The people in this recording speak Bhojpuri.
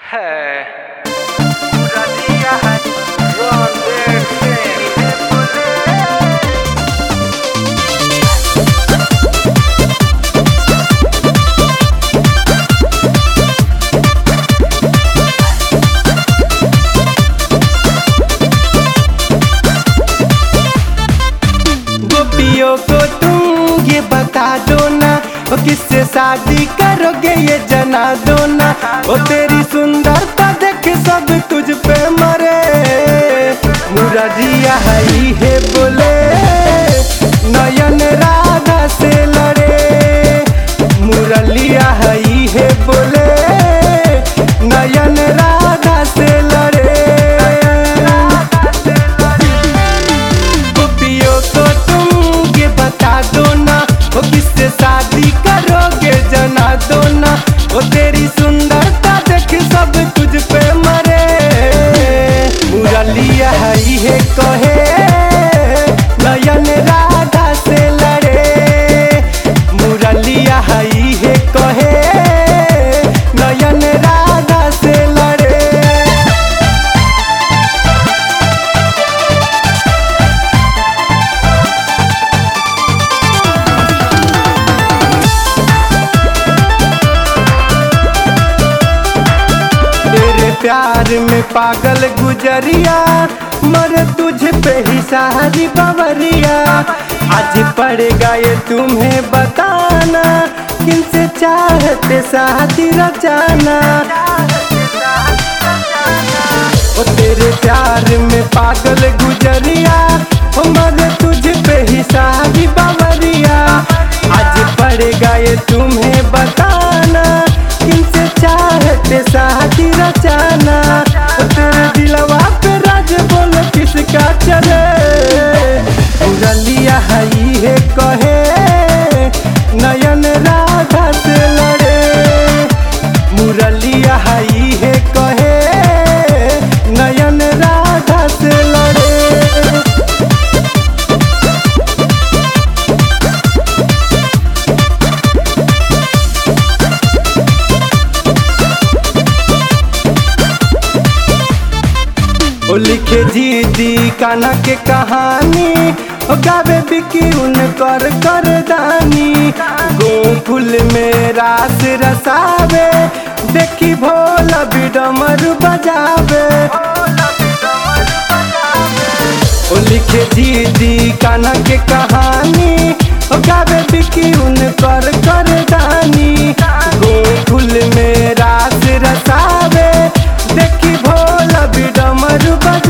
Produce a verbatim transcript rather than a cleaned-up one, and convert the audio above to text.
है पूरा दिया है रॉन्डेड से बोले। गोपियों को तुम ये बता दो ना, वो किससे शादी करोगे ये जना दो ना। वो तेरी सुंदरता देख सब तुझ पे मरे, मुरारिया हई है बोले नयन राधा से लड़े। मुरलिया हई है बोले नयन राधा से लड़े। गोपियों को तुम ये बता दो ना, वो किससे शादी करोगे जना दो ना। वो तेरी सुंदरता देख सब तुझ पे मरे, मुरलिया हई है कहे नयन राधा से लड़े। मुरलिया हई है कहे नयन राधा से लड़े। तेरे प्यार में पागल गुजरिया, मर तुझ पे ही सारी बवरिया। आज पड़ेगा ये तुम्हें बताना, किनसे चाहते शादी रचाना। ओ तेरे प्यार में पागल गुजरिया, ओ मर तुझ पे ही सारी बवरिया। आज पड़ेगा ये तुम्हें बताना, किनसे चाहते शादी रचाना। ओ तेरे दिलवा पे राज बोलो किसका चले। मुरलिया हई है कहे नयन राधा से लड़े। मुरलिया हई है कहे नयन राधा से लड़े। ओ लिखे जी दी कान्हा के कहानी, ओ गावे बिकी उनकर करदानी। गोकुल में रास रसावे, देखी भोला भी डमरू बजावे। ओ लिखे जी दी कान्हा के कहानी, ओ गावे बिकी उनकर करदानी। गोकुल में रास रसावे, देखी भोला भी डमरू बजावे।